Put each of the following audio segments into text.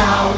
shout.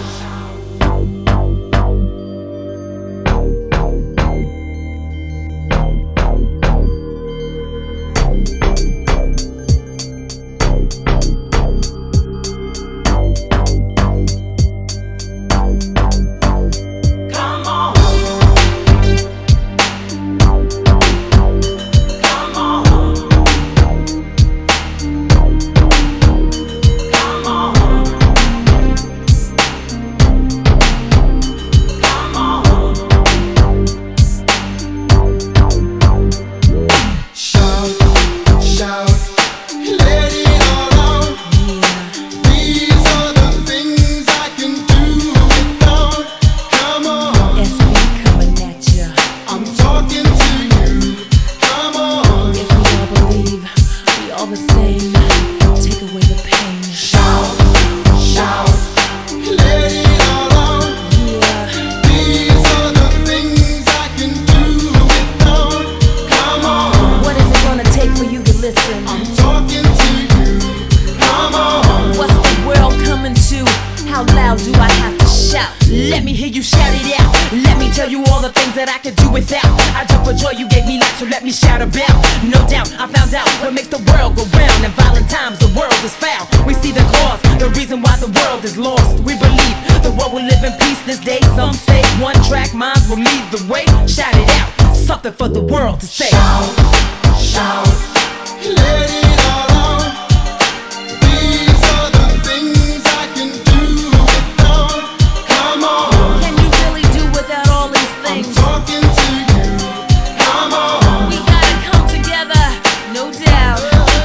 How loud do I have to shout? Let me hear you shout it out. Let me tell you all the things that I could do without. I jump for joy, you gave me life, so let me shout about. No doubt, I found out what makes the world go round. In violent times, the world is foul. We see the cause, the reason why the world is lost. We believe the world will live in peace this day. Some say one track minds will lead the way. Shout it out, something for the world to say. Shout, shout, let it all out. These are the things I can do without. Come on. Can you really do without all these things? I'm talking to you. Come on. We gotta come together, no doubt.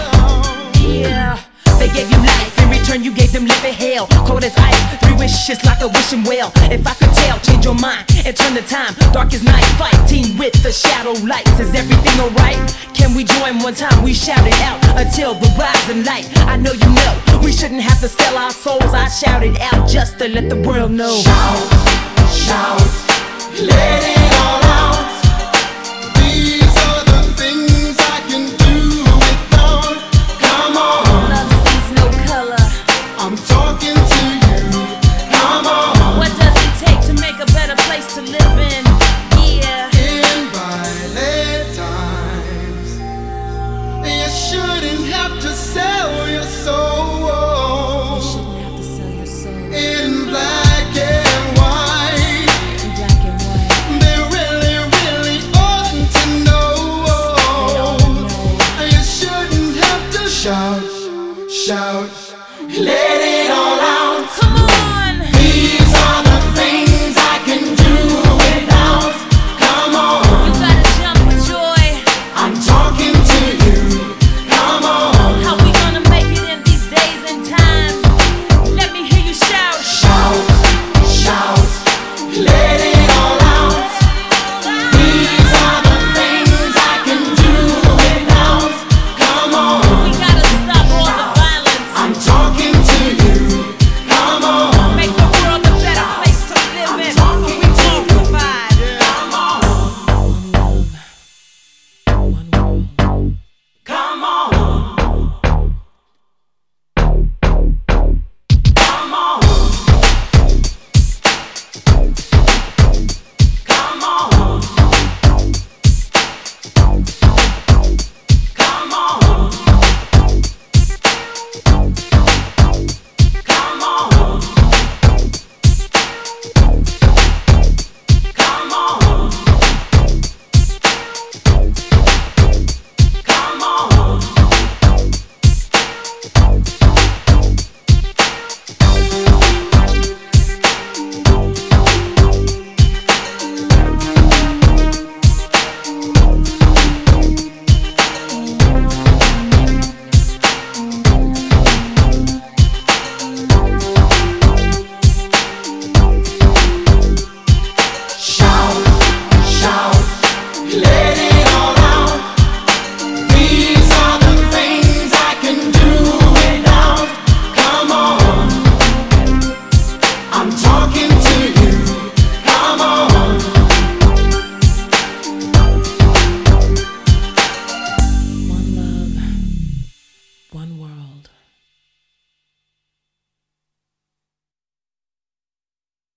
Yeah. They gave you life, in return you gave them living hell. Cold as ice, 3 wishes like a wishing well. If I could tell, change your mind and turn the time. Dark as night, fighting with the shadow lights. Is everything alright? Can we join one time? We shout it out until the rising light. I know you know, we shouldn't have to sell our souls. I shout it out just to let the world know. Shout, shout, let it all out. These are the things I can do without. Come on. Love sees no color. I'm talking to you. Come on. What does it take to make a better place to live in? Yeah. In violent times, you shouldn't have to sell your soul. You shouldn't have to sell your soul. In black and white, In black and white. they really ought to know. You shouldn't have to shout, shout, let it